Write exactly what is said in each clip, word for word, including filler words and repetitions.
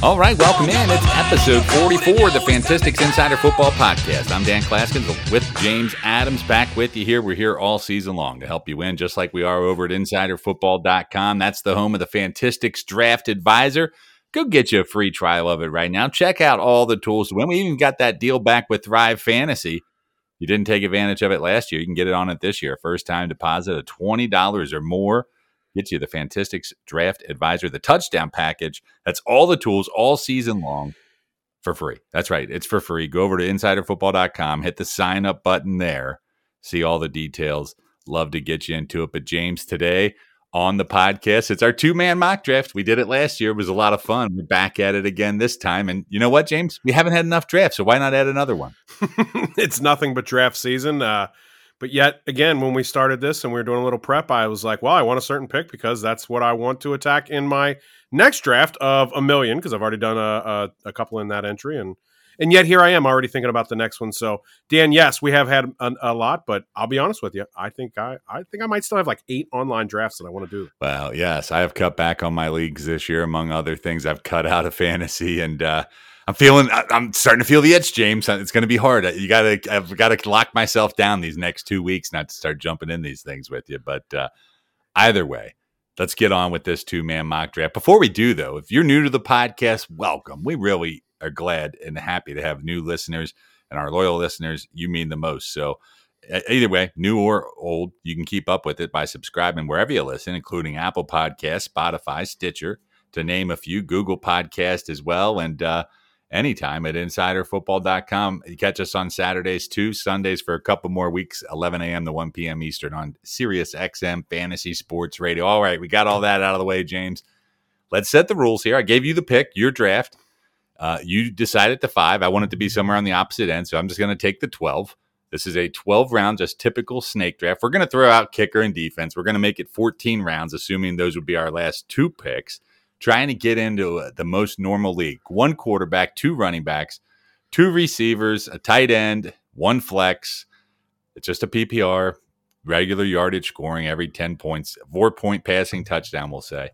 All right, welcome in. It's episode forty-four of the Fantistics Insider Football Podcast. I'm Dan Klaskins with James Adams back with you here. We're here all season long to help you win, just like we are over at insider football dot com. That's the home of the Fantistics Draft Advisor. Go get you a free trial of it right now. Check out all the tools to win. We even got that deal back with Thrive Fantasy. You didn't take advantage of it last year. You can get it on it this year. First time deposit of twenty dollars or more. Get you the Fantistics Draft Advisor, the touchdown package. That's all the tools all season long for free. That's right. It's for free. Go over to insider football dot com. Hit the sign up button there. See all the details. Love to get you into it. But James, today on the podcast, it's our two-man mock draft. We did it last year. It was a lot of fun. We're back at it again this time. And you know what, James? We haven't had enough drafts, so why not add another one? It's nothing but draft season. Uh, but yet, again, when we started this and we were doing a little prep, I was like, well, I want a certain pick because that's what I want to attack in my next draft of a million, because I've already done a, a, a couple in that entry. And and yet here I am already thinking about the next one. So, Dan, yes, we have had a, a lot, but I'll be honest with you. I think I, I think I might still have like eight online drafts that I want to do. Well, yes, I have cut back on my leagues this year, among other things. I've cut out of fantasy, and uh, I'm feeling, I'm starting to feel the itch, James. It's going to be hard. You got to, I've got to lock myself down these next two weeks, not to start jumping in these things with you. But uh, either way, let's get on with this two-man mock draft. Before we do, though, if you're new to the podcast, welcome. We really are glad and happy to have new listeners, and our loyal listeners, you mean the most. So either way, new or old, you can keep up with it by subscribing wherever you listen, including Apple Podcasts, Spotify, Stitcher, to name a few, Google Podcast as well, and uh, anytime at insider football dot com. You catch us on Saturdays too, Sundays for a couple more weeks, eleven a.m. to one p.m. Eastern on Sirius X M Fantasy Sports Radio. All right, we got all that out of the way, James. Let's set the rules here. I gave you the pick, your draft. Uh, you decided to five. I want it to be somewhere on the opposite end, so I'm just going to take the twelve. This is a twelve round, just typical snake draft. We're going to throw out kicker and defense. We're going to make it fourteen rounds, assuming those would be our last two picks. Trying to get into uh, the most normal league. One quarterback, two running backs, two receivers, a tight end, one flex. It's just a P P R, regular yardage scoring every ten points, four-point passing touchdown, we'll say.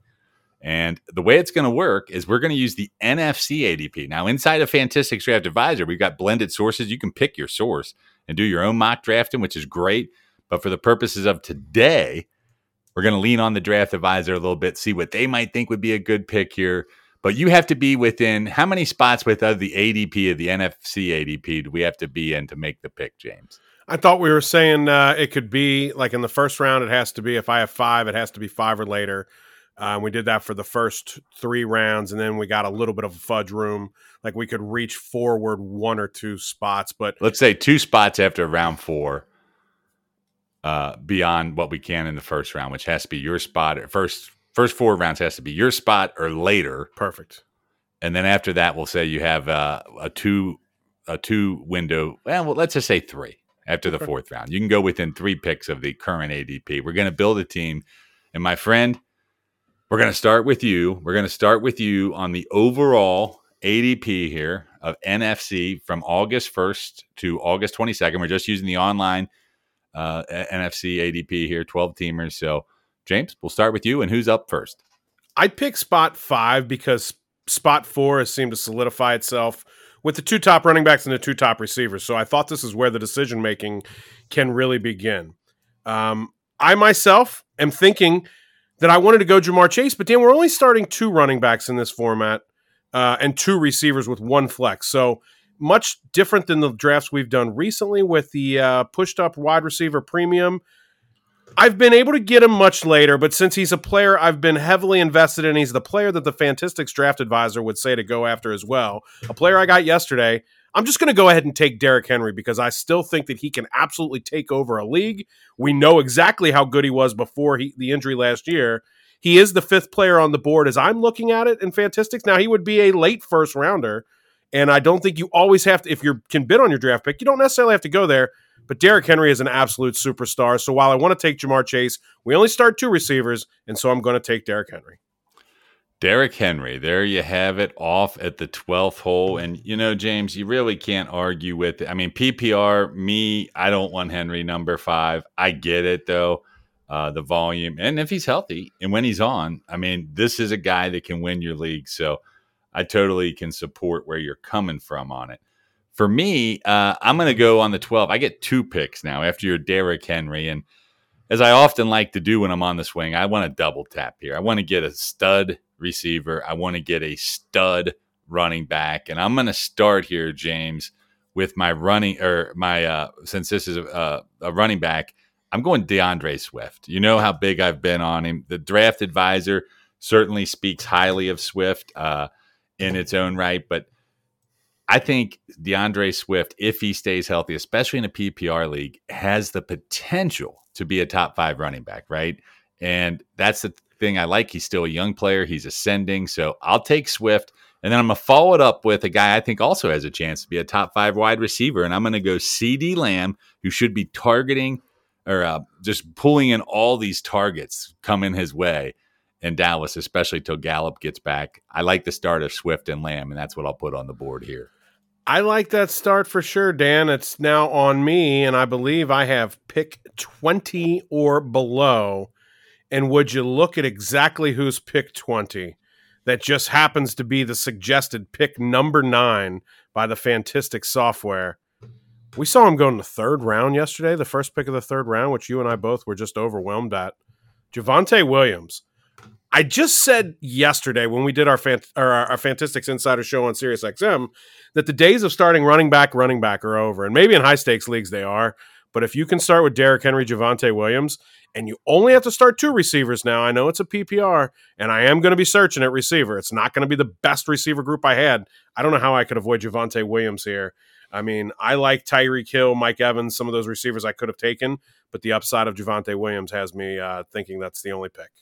And the way it's going to work is we're going to use the N F C A D P. Now, inside of Fantistics Draft Advisor, we've got blended sources. You can pick your source and do your own mock drafting, which is great. But for the purposes of today, we're going to lean on the Draft Advisor a little bit, see what they might think would be a good pick here. But you have to be within how many spots with uh, the A D P of the N F C A D P do we have to be in to make the pick, James? I thought we were saying uh, it could be like in the first round, it has to be, if I have five, it has to be five or later. Uh, we did that for the first three rounds, and then we got a little bit of a fudge room. Like we could reach forward one or two spots. But let's say two spots after round four. Uh, beyond what we can in the first round, which has to be your spot. First, first four rounds has to be your spot or later. Perfect. And then after that, we'll say you have uh, a two, a two window. Well, well, let's just say three after the okay. fourth round. You can go within three picks of the current A D P. We're going to build a team, and my friend, we're going to start with you. We're going to start with you on the overall A D P here of N F C from August first to August twenty-second. We're just using the online Uh, N F C A D P here, twelve teamers. So, James, we'll start with you. And who's up first? I pick spot five because spot four has seemed to solidify itself with the two top running backs and the two top receivers. So I thought this is where the decision making can really begin. Um, I myself am thinking that I wanted to go Ja'Marr Chase, but Dan, we're only starting two running backs in this format uh, and two receivers with one flex. So much different than the drafts we've done recently with the uh, pushed-up wide receiver premium. I've been able to get him much later, but since he's a player I've been heavily invested in, he's the player that the Fantistics Draft Advisor would say to go after as well. A player I got yesterday. I'm just going to go ahead and take Derrick Henry because I still think that he can absolutely take over a league. We know exactly how good he was before he, the injury last year. He is the fifth player on the board as I'm looking at it in Fantistics. Now, he would be a late first rounder, and I don't think you always have to, if you can bid on your draft pick, you don't necessarily have to go there. But Derrick Henry is an absolute superstar. So while I want to take Ja'Marr Chase, we only start two receivers, and so I'm going to take Derrick Henry. Derrick Henry, there you have it, off at the twelfth hole. And, you know, James, you really can't argue with it. I mean, P P R, me, I don't want Henry number five. I get it, though, uh, the volume. And if he's healthy and when he's on, I mean, this is a guy that can win your league. So I totally can support where you're coming from on it. For me, uh, I'm going to go on the twelve. I get two picks now after your Derrick Henry. And as I often like to do when I'm on the swing, I want to double tap here. I want to get a stud receiver. I want to get a stud running back. And I'm going to start here, James, with my running or my, uh, since this is a, a running back, I'm going DeAndre Swift. You know how big I've been on him. The Draft Advisor certainly speaks highly of Swift uh, in its own right, but I think DeAndre Swift, if he stays healthy, especially in a P P R league, has the potential to be a top five running back, right? And that's the thing I like. He's still a young player. He's ascending. So I'll take Swift. And then I'm going to follow it up with a guy I think also has a chance to be a top five wide receiver. And I'm going to go CeeDee Lamb, who should be targeting or uh, just pulling in all these targets coming his way in Dallas, especially till Gallup gets back. I like the start of Swift and Lamb, and that's what I'll put on the board here. I like that start for sure, Dan. It's now on me, and I believe I have pick twenty or below. And would you look at exactly who's pick twenty? That just happens to be the suggested pick number nine by the Fantastic software. We saw him go in the third round yesterday, the first pick of the third round, which you and I both were just overwhelmed at. Javonte Williams. I just said yesterday when we did our, fan, or our, our Fantastics Insider show on SiriusXM that the days of starting running back, running back are over. And maybe in high-stakes leagues they are. But if you can start with Derrick Henry, Javonte Williams, and you only have to start two receivers now, I know it's a P P R, and I am going to be searching at receiver. It's not going to be the best receiver group I had. I don't know how I could avoid Javonte Williams here. I mean, I like Tyreek Hill, Mike Evans, some of those receivers I could have taken, but the upside of Javonte Williams has me uh, thinking that's the only pick.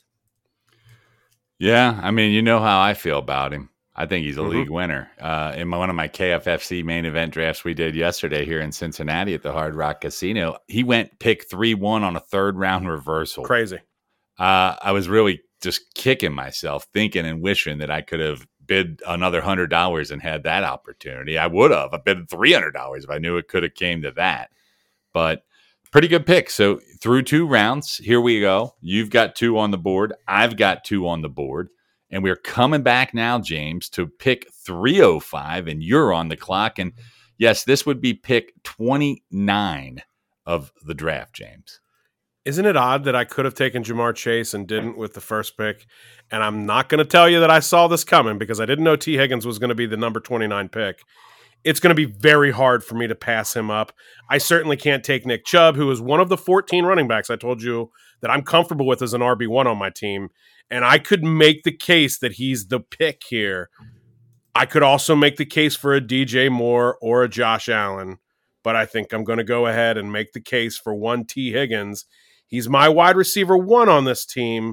Yeah, I mean, you know how I feel about him. I think he's a Mm-hmm. league winner. Uh, in my, one of my K F F C main event drafts we did yesterday here in Cincinnati at the Hard Rock Casino, he went pick three one on a third round reversal. Crazy. Uh, I was really just kicking myself, thinking and wishing that I could have bid another one hundred dollars and had that opportunity. I would have. I bid three hundred dollars if I knew it could have came to that. But pretty good pick. So through two rounds, here we go. You've got two on the board. I've got two on the board. And we're coming back now, James, to pick three oh five, and you're on the clock. And yes, this would be pick twenty-nine of the draft, James. Isn't it odd that I could have taken Jamar Chase and didn't with the first pick? And I'm not going to tell you that I saw this coming because I didn't know T. Higgins was going to be the number twenty-nine pick. It's going to be very hard for me to pass him up. I certainly can't take Nick Chubb, who is one of the fourteen running backs I told you that I'm comfortable with as an R B one on my team. And I could make the case that he's the pick here. I could also make the case for a D J Moore or a Josh Allen. But I think I'm going to go ahead and make the case for one T. Higgins. He's my wide receiver one on this team.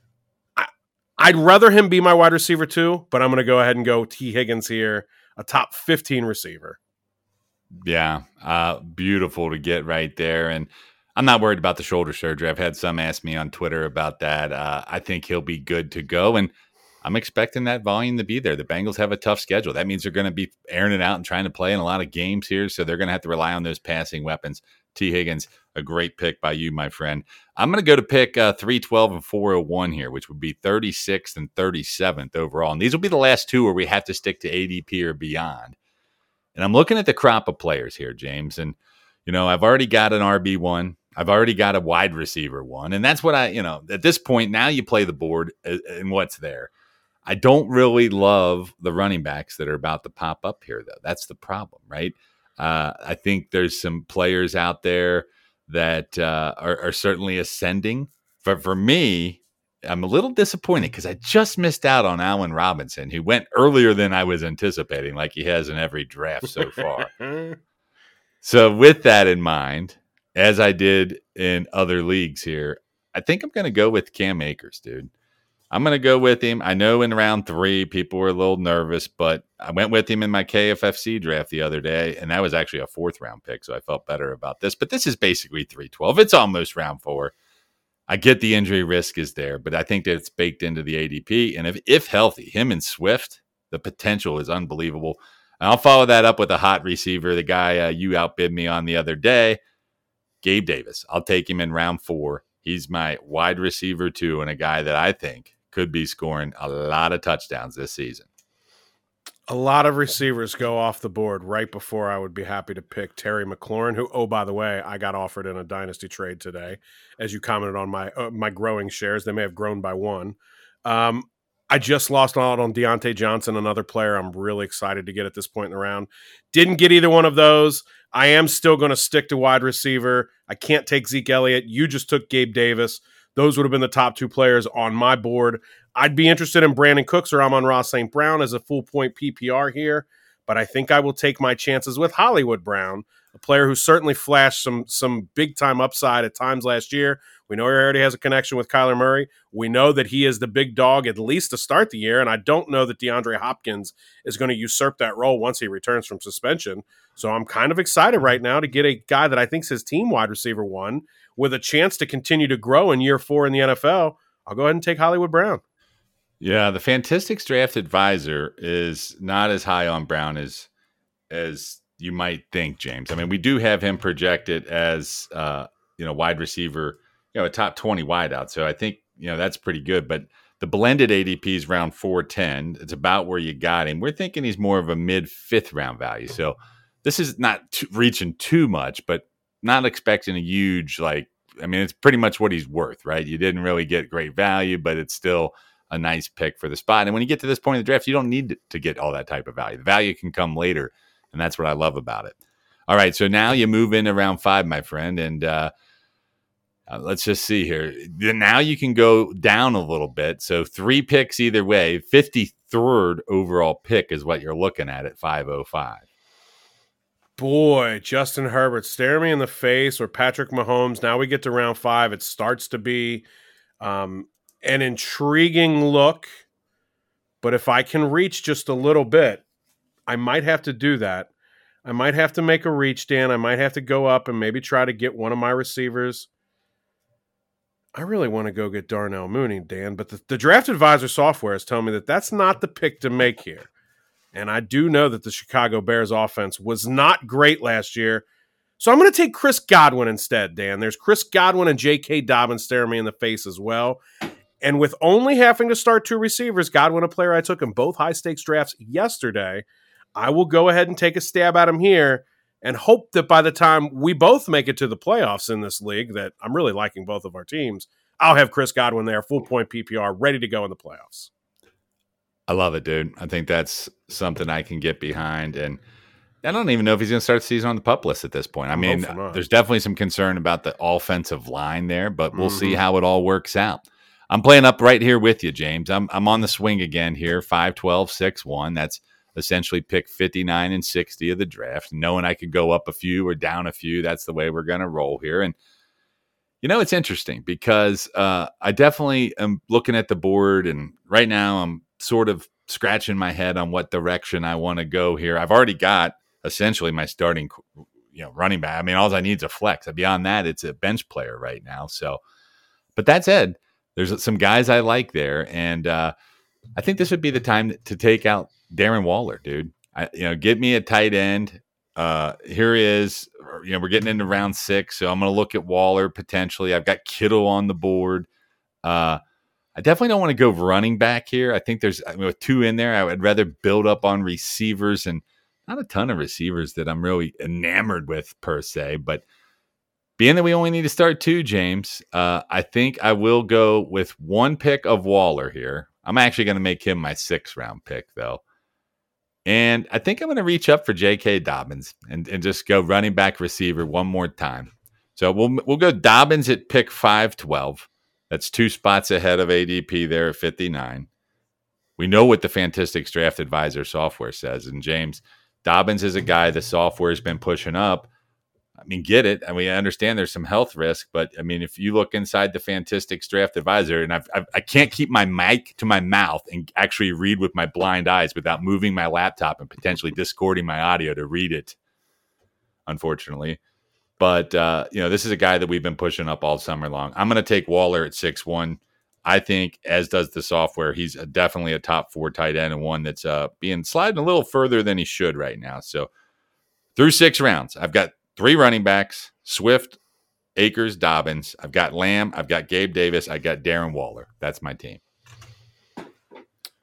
I, I'd rather him be my wide receiver two, but I'm going to go ahead and go T. Higgins here, a top fifteen receiver. Yeah, uh, beautiful to get right there. And I'm not worried about the shoulder surgery. I've had some ask me on Twitter about that. Uh, I think he'll be good to go. And I'm expecting that volume to be there. The Bengals have a tough schedule. That means they're going to be airing it out and trying to play in a lot of games here. So they're going to have to rely on those passing weapons. T. Higgins, a great pick by you, my friend. I'm going to go to pick uh, three twelve and four oh one here, which would be thirty-sixth and thirty-seventh overall. And these will be the last two where we have to stick to A D P or beyond. And I'm looking at the crop of players here, James. And, you know, I've already got an R B one. I've already got a wide receiver one. And that's what I, you know, at this point, now you play the board and what's there. I don't really love the running backs that are about to pop up here, though. That's the problem, right? Uh, I think there's some players out there that uh, are, are certainly ascending. But for me, I'm a little disappointed because I just missed out on Allen Robinson, who went earlier than I was anticipating, like he has in every draft so far. So with that in mind, as I did in other leagues here, I think I'm going to go with Cam Akers, dude. I'm going to go with him. I know in round three, people were a little nervous, but I went with him in my K F F C draft the other day, and that was actually a fourth round pick, so I felt better about this. But this is basically three twelve. It's almost round four. I get the injury risk is there, but I think that it's baked into the A D P. And if, if healthy, him and Swift, the potential is unbelievable. And I'll follow that up with a hot receiver, the guy uh, you outbid me on the other day, Gabe Davis. I'll take him in round four. He's my wide receiver too, and a guy that I think could be scoring a lot of touchdowns this season. A lot of receivers go off the board right before I would be happy to pick Terry McLaurin, who, oh, by the way, I got offered in a dynasty trade today. As you commented on my uh, my growing shares, they may have grown by one. Um, I just lost out on Deontay Johnson, another player I'm really excited to get at this point in the round. Didn't get either one of those. I am still going to stick to wide receiver. I can't take Zeke Elliott. You just took Gabe Davis. Those would have been the top two players on my board. I'd be interested in Brandon Cooks or Amon-Ra Saint Brown as a full point P P R here, but I think I will take my chances with Hollywood Brown, a player who certainly flashed some some big time upside at times last year. We know he already has a connection with Kyler Murray. We know that he is the big dog at least to start the year, and I don't know that DeAndre Hopkins is going to usurp that role once he returns from suspension. So I'm kind of excited right now to get a guy that I think is his team wide receiver one with a chance to continue to grow in year four in the N F L. I'll go ahead and take Hollywood Brown. Yeah, the Fantastics Draft Advisor is not as high on Brown as as you might think, James. I mean, we do have him projected as uh, you know, wide receiver, you know, a top twenty wideout. So I think, you know, that's pretty good. But the blended A D P is around four ten. It's about where you got him. We're thinking he's more of a mid fifth round value. So this is not too, reaching too much, but not expecting a huge, like, I mean, it's pretty much what he's worth, right? You didn't really get great value, but it's still a nice pick for the spot. And when you get to this point in the draft, you don't need to get all that type of value. The value can come later, and that's what I love about it. All right, so now you move into round five, my friend, and uh, uh, let's just see here. Now you can go down a little bit. So three picks either way. fifty-third overall pick is what you're looking at at five oh five. Boy, Justin Herbert, stare me in the face, or Patrick Mahomes. Now we get to round five. It starts to be um, an intriguing look, but if I can reach just a little bit, I might have to do that. I might have to make a reach, Dan. I might have to go up and maybe try to get one of my receivers. I really want to go get Darnell Mooney, Dan, but the, the Draft Advisor software is telling me that that's not the pick to make here. And I do know that the Chicago Bears offense was not great last year. So I'm going to take Chris Godwin instead, Dan. There's Chris Godwin and J K. Dobbins staring me in the face as well. And with only having to start two receivers, Godwin, a player I took in both high-stakes drafts yesterday, I will go ahead and take a stab at him here and hope that by the time we both make it to the playoffs in this league, that I'm really liking both of our teams, I'll have Chris Godwin there, full-point P P R, ready to go in the playoffs. I love it, dude. I think that's something I can get behind. And I don't even know if he's going to start the season on the PUP list at this point. I mean, there's definitely some concern about the offensive line there, but we'll mm-hmm. see how it all works out. I'm playing up right here with you, James. I'm I'm on the swing again here, five twelve, six one. That's essentially pick fifty-nine and sixty of the draft. Knowing I could go up a few or down a few, that's the way we're going to roll here. And, you know, it's interesting because uh, I definitely am looking at the board, and right now I'm sort of scratching my head on what direction I want to go here. I've already got essentially my starting, you know, running back. I mean, all I need is a flex. Beyond that, it's a bench player right now. So, but that said, there's some guys I like there, and uh, I think this would be the time to take out Darren Waller, dude. I, you know, give me a tight end. Uh, here he is. You know, we're getting into round six, so I'm going to look at Waller potentially. I've got Kittle on the board. Uh, I definitely don't want to go running back here. I think there's I mean, with two in there, I would rather build up on receivers, and not a ton of receivers that I'm really enamored with per se. But being that we only need to start two, James, uh, I think I will go with one pick of Waller here. I'm actually going to make him my sixth round pick, though. And I think I'm going to reach up for J K. Dobbins and, and just go running back receiver one more time. So we'll we'll go Dobbins at pick five twelve. That's two spots ahead of A D P there at fifty-nine. We know what the Fantastics Draft Advisor software says. And James, Dobbins is a guy the software has been pushing up. I mean, get it. I mean, I understand there's some health risk, but I mean, if you look inside the Fantastics Draft Advisor, and I've, I've, I can't keep my mic to my mouth and actually read with my blind eyes without moving my laptop and potentially discording my audio to read it, unfortunately. But, uh, you know, this is a guy that we've been pushing up all summer long. I'm going to take Waller at six one. I think, as does the software, he's a, definitely a top four tight end and one that's uh, being sliding a little further than he should right now. So through six rounds, I've got three running backs, Swift, Akers, Dobbins. I've got Lamb. I've got Gabe Davis. I got Darren Waller. That's my team.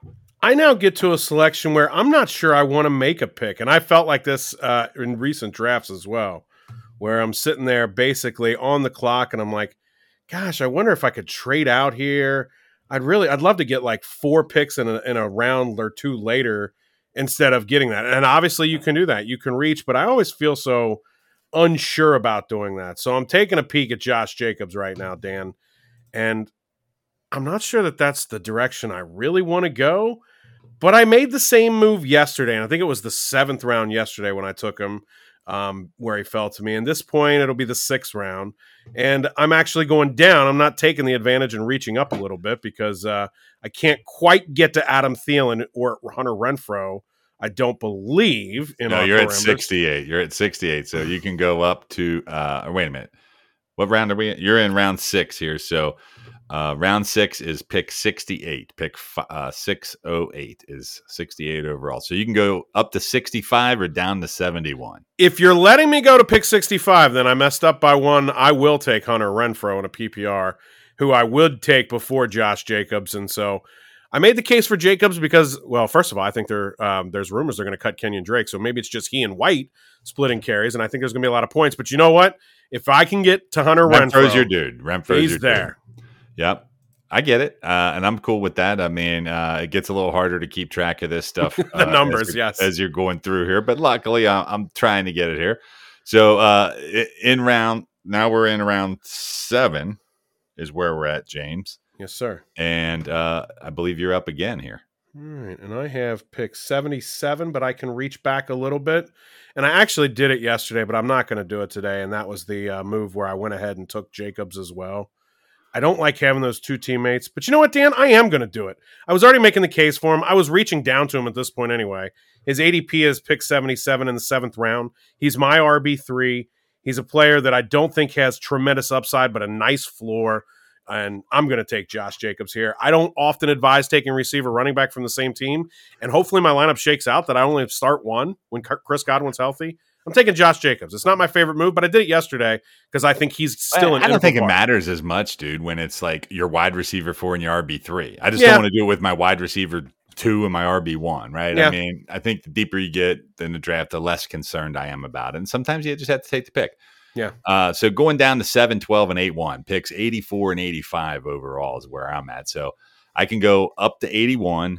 I now get to a selection where I'm not sure I want to make a pick. And I felt like this uh, in recent drafts as well, where I'm sitting there basically on the clock and I'm like, gosh, I wonder if I could trade out here. I'd really, I'd love to get like four picks in a, in a round or two later instead of getting that. And obviously you can do that. You can reach, but I always feel so unsure about doing that. So I'm taking a peek at Josh Jacobs right now, Dan. And I'm not sure that that's the direction I really want to go, but I made the same move yesterday. And I think it was the seventh round yesterday when I took him um, where he fell to me. And this point, it'll be the sixth round. And I'm actually going down. I'm not taking the advantage and reaching up a little bit because uh, I can't quite get to Adam Thielen or Hunter Renfrow. I don't believe in No, our you're at parameters. sixty-eight. You're at sixty-eight. So you can go up to, uh, wait a minute. What round are we in? You're in round six here. So uh, round six is pick sixty-eight. Pick f- uh, six oh eight is sixty-eight overall. So you can go up to sixty-five or down to seventy-one. If you're letting me go to pick sixty-five, then I messed up by one. I will take Hunter Renfrow in a P P R, who I would take before Josh Jacobs. And so I made the case for Jacobs because, well, first of all, I think there um, there's rumors they're going to cut Kenyon Drake. So maybe it's just he and White splitting carries. And I think there's going to be a lot of points. But you know what? If I can get to Hunter Renfro's Renfrow, your dude. Renfro's he's your there. Dude. Yep. I get it. Uh, and I'm cool with that. I mean, uh, it gets a little harder to keep track of this stuff. the uh, numbers, as yes. As you're going through here. But luckily, I, I'm trying to get it here. So uh, in round, now we're in round seven is where we're at, James. Yes, sir. And uh, I believe you're up again here. All right, and I have pick seventy-seven, but I can reach back a little bit. And I actually did it yesterday, but I'm not going to do it today. And that was the uh, move where I went ahead and took Jacobs as well. I don't like having those two teammates, but you know what, Dan? I am going to do it. I was already making the case for him. I was reaching down to him at this point anyway. His A D P is pick seventy-seven in the seventh round. He's my R B three. He's a player that I don't think has tremendous upside, but a nice floor. And I'm going to take Josh Jacobs here. I don't often advise taking receiver running back from the same team. And hopefully my lineup shakes out that I only start one when Chris Godwin's healthy. I'm taking Josh Jacobs. It's not my favorite move, but I did it yesterday because I think he's still an I don't think part. it matters as much, dude, when it's like your wide receiver four and your R B three. I just Yeah. don't want to do it with my wide receiver two and my R B one, right? Yeah. I mean, I think the deeper you get in the draft, the less concerned I am about it. And sometimes you just have to take the pick. Yeah. Uh, so going down to seven, twelve, and eight one, picks eighty-four and eighty-five overall is where I'm at. So I can go up to eighty-one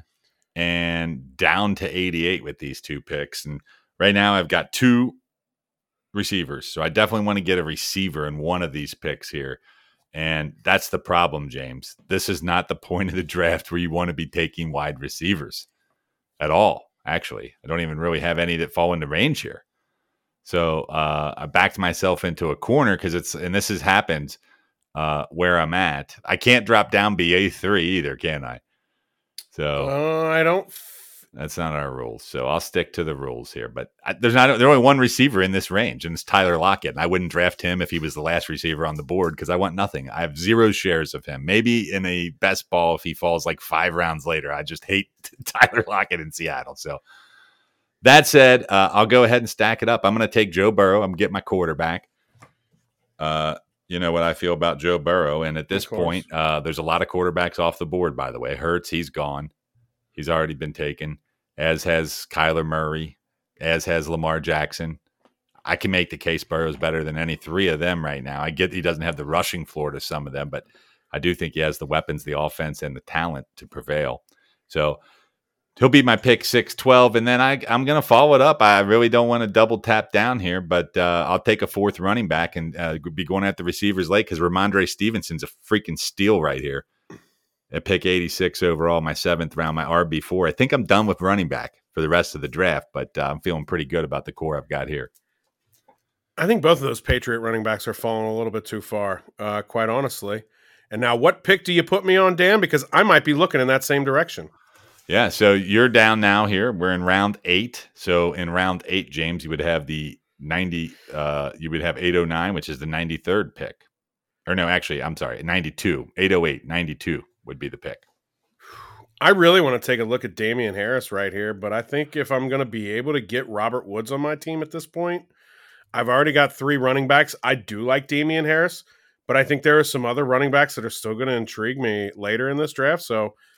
and down to eighty-eight with these two picks. And right now I've got two receivers. So I definitely want to get a receiver in one of these picks here. And that's the problem, James. This is not the point of the draft where you want to be taking wide receivers at all, actually. I don't even really have any that fall into range here. So uh, I backed myself into a corner because it's, and this has happened uh, where I'm at. I can't drop down B A three either, can I? So uh, I don't. F- that's not our rules. So I'll stick to the rules here. But I, there's not, there's only one receiver in this range, and it's Tyler Lockett. And I wouldn't draft him if he was the last receiver on the board because I want nothing. I have zero shares of him. Maybe in a best ball if he falls like five rounds later. I just hate Tyler Lockett in Seattle. So. That said, uh, I'll go ahead and stack it up. I'm going to take Joe Burrow. I'm getting my quarterback. Uh, you know what I feel about Joe Burrow. And at this point, uh, there's a lot of quarterbacks off the board, by the way. Hurts, he's gone. He's already been taken, as has Kyler Murray, as has Lamar Jackson. I can make the case Burrow's better than any three of them right now. I get he doesn't have the rushing floor to some of them, but I do think he has the weapons, the offense, and the talent to prevail. So he'll be my pick six twelve, and then I, I'm going to follow it up. I really don't want to double tap down here, but uh, I'll take a fourth running back and uh, be going at the receivers late because Ramondre Stevenson's a freaking steal right here at pick eighty-six overall, my seventh round, my R B four. I think I'm done with running back for the rest of the draft, but uh, I'm feeling pretty good about the core I've got here. I think both of those Patriot running backs are falling a little bit too far, uh, quite honestly. And now what pick do you put me on, Dan? Because I might be looking in that same direction. Yeah, so you're down now here. We're in round eight. So in round eight, James, you would have the ninety. Uh, you would have eight oh nine, which is the ninety-third pick. Or no, actually, I'm sorry, ninety-two. eight oh eight, ninety-two would be the pick. I really want to take a look at Damian Harris right here, but I think if I'm going to be able to get Robert Woods on my team at this point, I've already got three running backs. I do like Damian Harris, but I think there are some other running backs that are still going to intrigue me later in this draft. So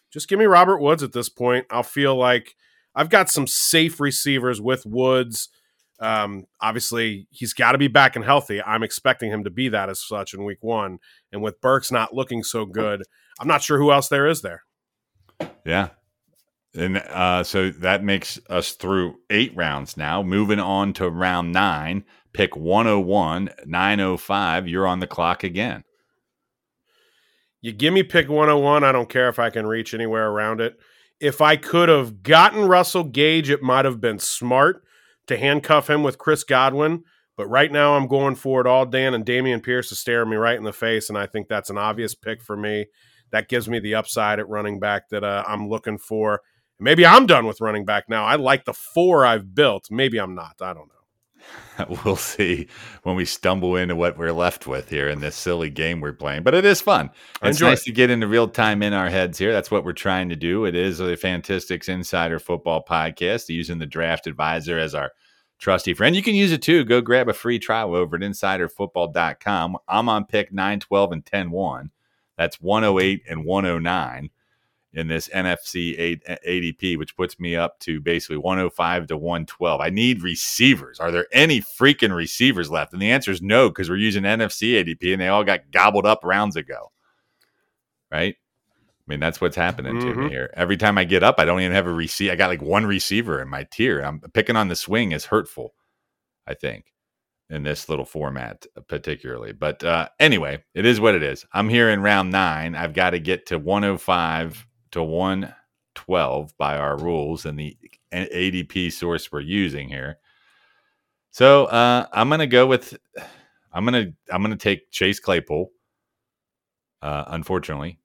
Just give me Robert Woods at this point. I'll feel like I've got some safe receivers with Woods. Um, obviously, he's got to be back and healthy. I'm expecting him to be that as such in week one. And with Burks not looking so good, I'm not sure who else there is there. Yeah. And uh, so that makes us through eight rounds now. Moving on to round nine, pick one oh one, nine oh five. You're on the clock again. You give me pick one oh one. I don't care if I can reach anywhere around it. If I could have gotten Russell Gage, it might have been smart to handcuff him with Chris Godwin. But right now I'm going for it all, Dan, and Dameon Pierce is staring me right in the face, and I think that's an obvious pick for me. That gives me the upside at running back that uh, I'm looking for. Maybe I'm done with running back now. I like the four I've built. Maybe I'm not. I don't know. We'll see when we stumble into what we're left with here in this silly game we're playing. But it is fun. It's nice to get into real time in our heads here. That's what we're trying to do. It is a Fantastics Insider Football podcast using the Draft Advisor as our trusty friend. You can use it too. Go grab a free trial over at insider football dot com. I'm on pick nine, twelve, and ten one. That's one oh eight and one oh nine. In this N F C A D P, which puts me up to basically one oh five to one twelve. I need receivers. Are there any freaking receivers left? And the answer is no, because we're using N F C A D P and they all got gobbled up rounds ago. Right? I mean, that's what's happening mm-hmm. to me here. Every time I get up, I don't even have a receiver. I got like one receiver in my tier. I'm picking on the swing is hurtful, I think, in this little format particularly. But uh, anyway, it is what it is. I'm here in round nine. I've got to get to one oh five to one twelve by our rules and the A D P source we're using here. So uh, I'm gonna go with I'm gonna I'm gonna take Chase Claypool. Uh, unfortunately,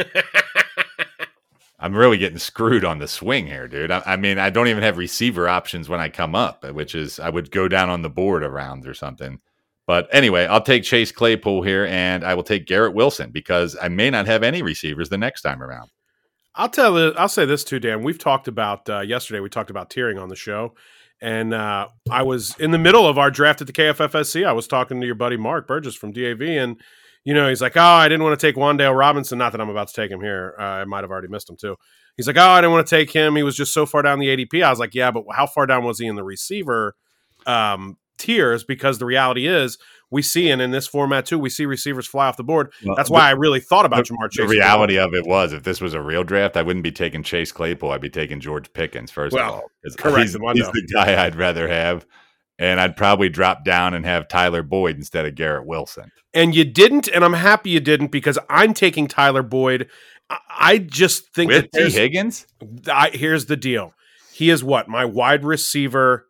I'm really getting screwed on the swing here, dude. I, I mean, I don't even have receiver options when I come up, which is I would go down on the board a round or something. But anyway, I'll take Chase Claypool here, and I will take Garrett Wilson because I may not have any receivers the next time around. I'll tell you, I'll say this too, Dan. We've talked about uh, yesterday. We talked about tiering on the show, and uh, I was in the middle of our draft at the K F F S C. I was talking to your buddy Mark Burgess from D A V, and you know he's like, "Oh, I didn't want to take Wan'Dale Robinson. Not that I'm about to take him here. Uh, I might have already missed him too." He's like, "Oh, I didn't want to take him. He was just so far down the A D P." I was like, "Yeah, but how far down was he in the receiver um, tiers?" Because the reality is, we see, and in this format too, we see receivers fly off the board. Well, That's why I really thought about the, Jamar Chase. The reality of it was, if this was a real draft, I wouldn't be taking Chase Claypool. I'd be taking George Pickens first well, of all. Correct. He's, he's the guy I'd rather have. And I'd probably drop down and have Tyler Boyd instead of Garrett Wilson. And you didn't, and I'm happy you didn't because I'm taking Tyler Boyd. I, I just think With that T. Higgins? I, here's the deal. He is what? My wide receiver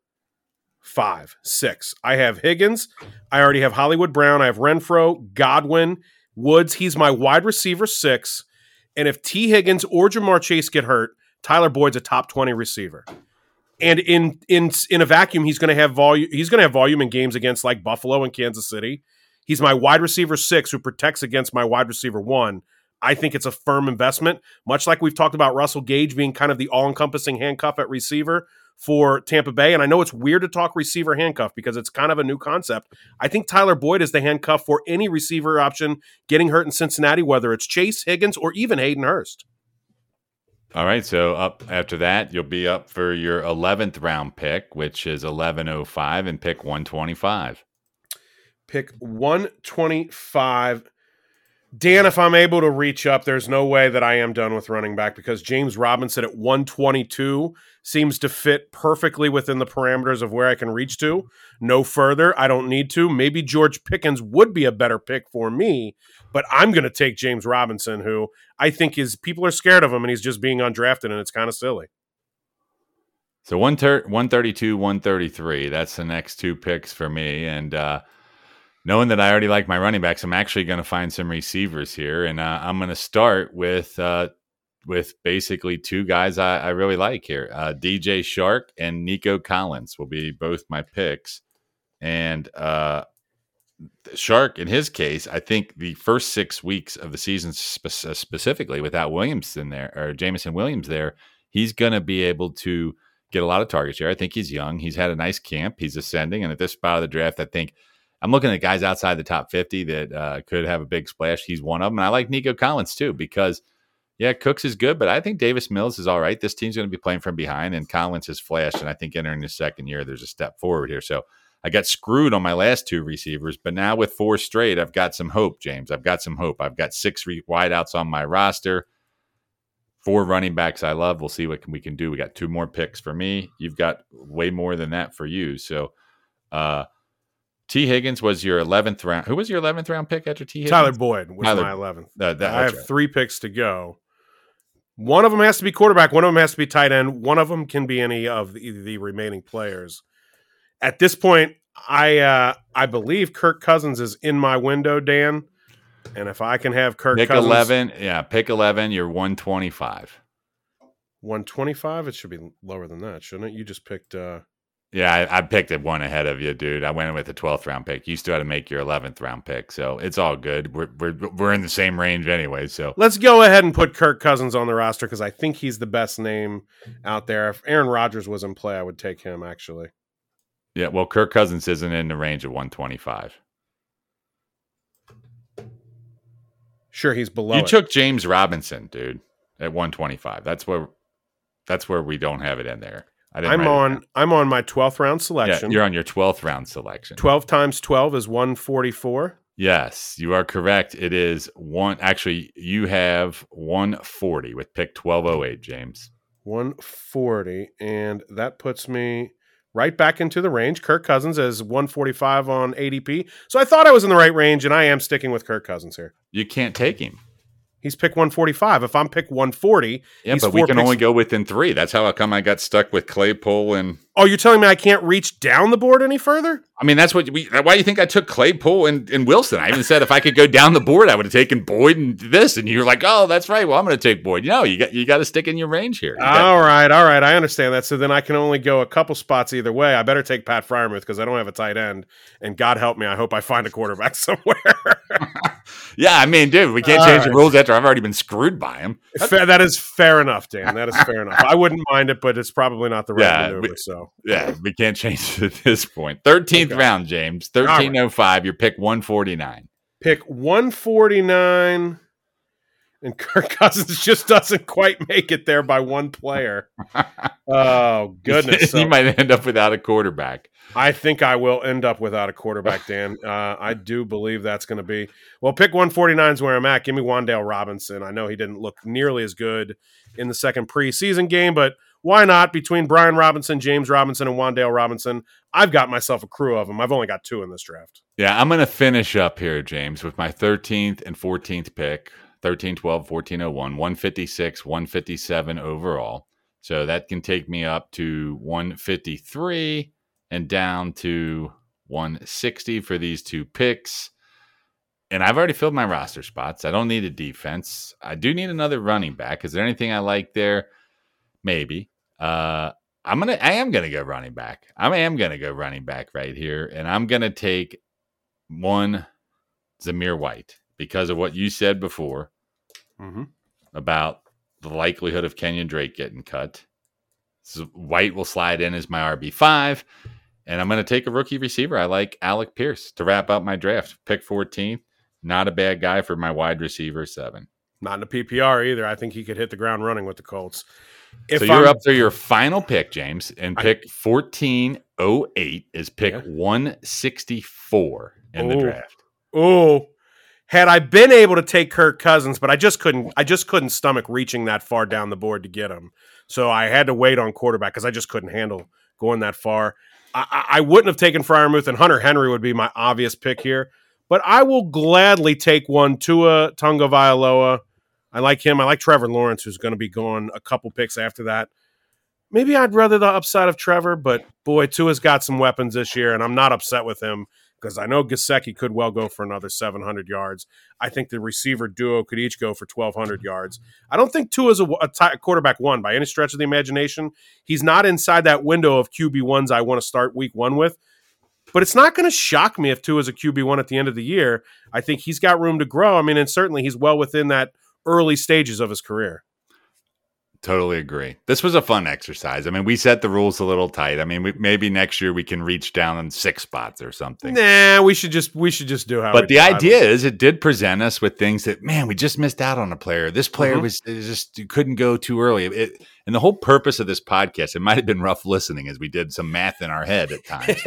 five, six. I have Higgins. I already have Hollywood Brown. I have Renfro, Godwin, Woods. He's my wide receiver six. And if T. Higgins or Jamar Chase get hurt, Tyler Boyd's a top twenty receiver. And in in in a vacuum, he's going to have volume. He's going to have volume in games against like Buffalo and Kansas City. He's my wide receiver six who protects against my wide receiver one. I think it's a firm investment, much like we've talked about Russell Gage being kind of the all-encompassing handcuff at receiver for Tampa Bay. And I know it's weird to talk receiver handcuff because it's kind of a new concept. I think Tyler Boyd is the handcuff for any receiver option getting hurt in Cincinnati, whether it's Chase, Higgins, or even Hayden Hurst. All right, so up after that, you'll be up for your eleventh round pick, which is eleven oh five, and pick one twenty-five. Pick one twenty-five. Dan, if I'm able to reach up, there's no way that I am done with running back because James Robinson at one twenty-two seems to fit perfectly within the parameters of where I can reach to. No further. I don't need to. Maybe George Pickens would be a better pick for me, but I'm going to take James Robinson, who I think is people are scared of him, and he's just being undrafted, and it's kind of silly. So one thirty-two, one thirty-three, that's the next two picks for me, and uh, knowing that I already like my running backs, I'm actually going to find some receivers here, and uh, I'm going to start with uh, with basically two guys I, I really like here. Uh, D J Chark and Nico Collins will be both my picks. And uh, Chark, in his case, I think the first six weeks of the season spe- specifically without Williams in there, or Jameson Williams there, he's going to be able to get a lot of targets here. I think he's young. He's had a nice camp. He's ascending. And at this spot of the draft, I think I'm looking at guys outside the top fifty that uh, could have a big splash. He's one of them. And I like Nico Collins too, because Yeah, Cooks is good, but I think Davis Mills is all right. This team's going to be playing from behind, and Collins has flashed, and I think entering the second year, there's a step forward here. So I got screwed on my last two receivers, but now with four straight, I've got some hope, James. I've got some hope. I've got six re- wideouts on my roster, four running backs I love. We'll see what we can do. We got two more picks for me. You've got way more than that for you. So uh, T. Higgins was your eleventh round. Who was your eleventh round pick after T. Higgins? Tyler Boyd was Tyler, my eleventh. Uh, that, I have right. three picks to go. One of them has to be quarterback. One of them has to be tight end. One of them can be any of the, the remaining players. At this point, I uh, I believe Kirk Cousins is in my window, Dan. And if I can have Kirk pick Cousins, eleven, yeah, pick eleven. You're one twenty-five. one twenty-five. It should be lower than that, shouldn't it? You just picked. Uh... Yeah, I, I picked it one ahead of you, dude. I went with the twelfth round pick. You still had to make your eleventh round pick, so it's all good. We're we're we're in the same range anyway. So let's go ahead and put Kirk Cousins on the roster because I think he's the best name out there. If Aaron Rodgers was in play, I would take him actually. Yeah, well, Kirk Cousins isn't in the range of one twenty-five. Sure, he's below. You it. took James Robinson, dude, at one twenty-five. That's where that's where we don't have it in there. I didn't I'm on I'm on my twelfth round selection. Yeah, you're on your twelfth round selection. twelve times twelve is one forty-four. Yes, you are correct. It is one. Actually, you have one forty with pick twelve oh eight, James. one forty, and that puts me right back into the range. Kirk Cousins is one forty-five on A D P. So I thought I was in the right range, and I am sticking with Kirk Cousins here. You can't take him. He's pick one forty-five. If I'm pick one forty, yeah, but we can picks- only go within three. That's how come I got stuck with Claypool and. Oh, you're telling me I can't reach down the board any further? I mean, that's what we. Why do you think I took Claypool and, and Wilson? I even said if I could go down the board, I would have taken Boyd and this. And you're like, oh, that's right. Well, I'm going to take Boyd. No, you got you got to stick in your range here. You all got- right, all right, I understand that. So then I can only go a couple spots either way. I better take Pat Freiermuth because I don't have a tight end. And God help me, I hope I find a quarterback somewhere. Yeah, I mean, dude, we can't All change right. the rules after I've already been screwed by him. Fair, that is fair enough, Dan. That is fair enough. I wouldn't mind it, but it's probably not the right Yeah, maneuver. we- So Yeah, we can't change it at this point. thirteenth Okay. round, James. thirteen oh five, your pick one forty-nine. pick one forty-nine, and Kirk Cousins just doesn't quite make it there by one player. Oh, goodness. So You might end up without a quarterback. I think I will end up without a quarterback, Dan. Uh, I do believe that's going to be. Well, pick one forty-nine is where I'm at. Give me Wan'Dale Robinson. I know he didn't look nearly as good in the second preseason game, but why not? Between Brian Robinson, James Robinson, and Wan'Dale Robinson, I've got myself a crew of them. I've only got two in this draft. Yeah, I'm going to finish up here, James, with my thirteenth and fourteenth pick. thirteen, twelve, fourteen oh one, one fifty-six, one fifty-seven overall. So that can take me up to one fifty-three and down to one sixty for these two picks. And I've already filled my roster spots. I don't need a defense. I do need another running back. Is there anything I like there? Maybe. Uh, I'm gonna. I am gonna go running back. I am gonna go running back right here, and I'm gonna take one Zamir White because of what you said before Mm-hmm. about the likelihood of Kenyon Drake getting cut. So White will slide in as my R B five, and I'm going to take a rookie receiver. I like Alec Pierce to wrap up my draft. Pick fourteen. Not a bad guy for my wide receiver seven. Not in the P P R either. I think he could hit the ground running with the Colts. If so you're I'm, up to your final pick, James, and I- pick fourteen oh eight is pick Yeah. one sixty-four in the Ooh. draft. Oh, had I been able to take Kirk Cousins, but I just couldn't. I just couldn't stomach reaching that far down the board to get him. So I had to wait on quarterback because I just couldn't handle going that far. I, I, I wouldn't have taken Freiermuth, and Hunter Henry would be my obvious pick here. But I will gladly take one. Tua Tagovailoa. I like him. I like Trevor Lawrence, who's going to be gone a couple picks after that. Maybe I'd rather the upside of Trevor, but boy, Tua's got some weapons this year, and I'm not upset with him because I know Gesicki could well go for another seven hundred yards. I think the receiver duo could each go for twelve hundred yards. I don't think Tua's a, a t- quarterback one by any stretch of the imagination. He's not inside that window of Q B ones I want to start week one with. But it's not going to shock me if Tua's a Q B one at the end of the year. I think he's got room to grow. I mean, and certainly he's well within that early stages of his career. Totally agree. This was a fun exercise. I mean, we set the rules a little tight. I mean, we, maybe next year we can reach down in six spots or something. Nah, we should just we should just do how. But we the do. idea is, it did present us with things that, man, we just missed out on a player. This player Mhm. was it just couldn't go too early. It, and the whole purpose of this podcast, it might have been rough listening as we did some math in our head at times,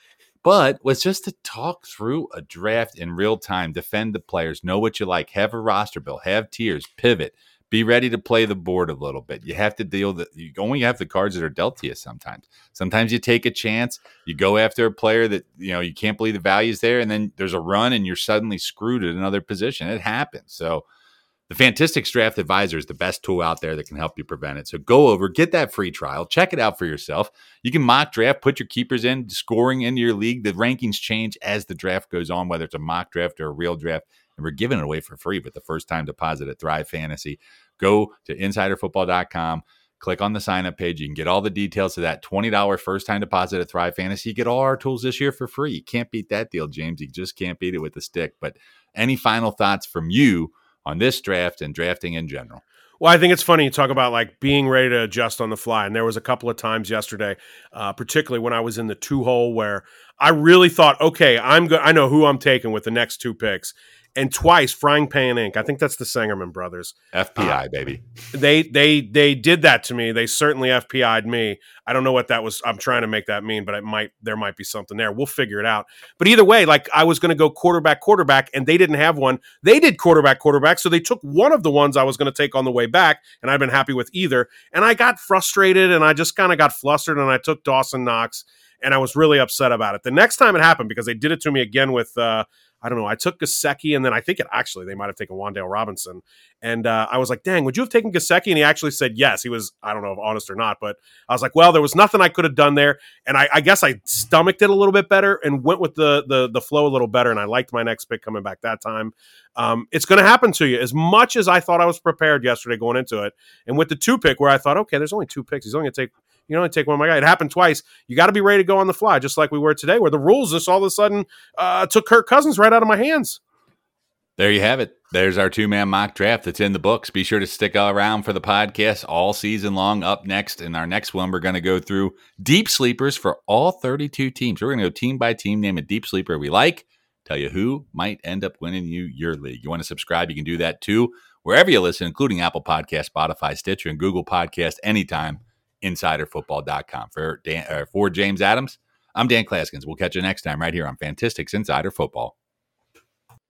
but was just to talk through a draft in real time, defend the players, know what you like, have a roster build, have tiers, pivot. Be ready to play the board a little bit. You have to deal that you only have the cards that are dealt to you sometimes. Sometimes you take a chance, you go after a player that you know you can't believe the value's there, and then there's a run and you're suddenly screwed at another position. It happens. So the Fantistics Draft Advisor is the best tool out there that can help you prevent it. So go over, get that free trial, check it out for yourself. You can mock draft, put your keepers in, scoring into your league. The rankings change as the draft goes on, whether it's a mock draft or a real draft. And we're giving it away for free with the first time deposit at Thrive Fantasy. Go to insider football dot com, click on the sign up page. You can get all the details to that twenty dollars first time deposit at Thrive Fantasy. You get all our tools this year for free. You can't beat that deal, James. You just can't beat it with a stick. But any final thoughts from you on this draft and drafting in general? Well, I think it's funny you talk about like being ready to adjust on the fly. And there was a couple of times yesterday, uh, particularly when I was in the two hole, where I really thought, okay, I'm go- I know who I'm taking with the next two picks. And twice, Frying Pan Incorporated, I think that's the Sangerman brothers. F P I, uh, baby. They they they did that to me. They certainly F P I'd me. I don't know what that was. I'm trying to make that mean, but it might there might be something there. We'll figure it out. But either way, like I was going to go quarterback, quarterback, and they didn't have one. They did quarterback, quarterback, so they took one of the ones I was going to take on the way back, and I've been happy with either. And I got frustrated, and I just kind of got flustered, and I took Dawson Knox, and I was really upset about it. The next time it happened, because they did it to me again with. Uh, I don't know. I took Gesicki, and then I think it actually they might have taken Wan'Dale Robinson, and uh, I was like, "Dang, would you have taken Gesicki?" And he actually said yes. He was, I don't know if honest or not, but I was like, "Well, there was nothing I could have done there," and I, I guess I stomached it a little bit better and went with the the the flow a little better, and I liked my next pick coming back that time. Um, it's going to happen to you as much as I thought I was prepared yesterday going into it, and with the two pick where I thought, okay, there's only two picks, he's only going to take. You only take one of my guy. It happened twice. You got to be ready to go on the fly, just like we were today, where the rules just all of a sudden uh, took Kirk Cousins right out of my hands. There you have it. There's our two-man mock draft that's in the books. Be sure to stick around for the podcast all season long. Up next, in our next one, we're going to go through deep sleepers for all thirty-two teams. We're going to go team by team, name a deep sleeper we like, tell you who might end up winning you your league. You want to subscribe, you can do that too, wherever you listen, including Apple Podcasts, Spotify, Stitcher, and Google Podcasts, anytime. insider football dot com. For, Dan, uh, for James Adams, I'm Dan Klaskins. We'll catch you next time right here on Fantistics Insider Football.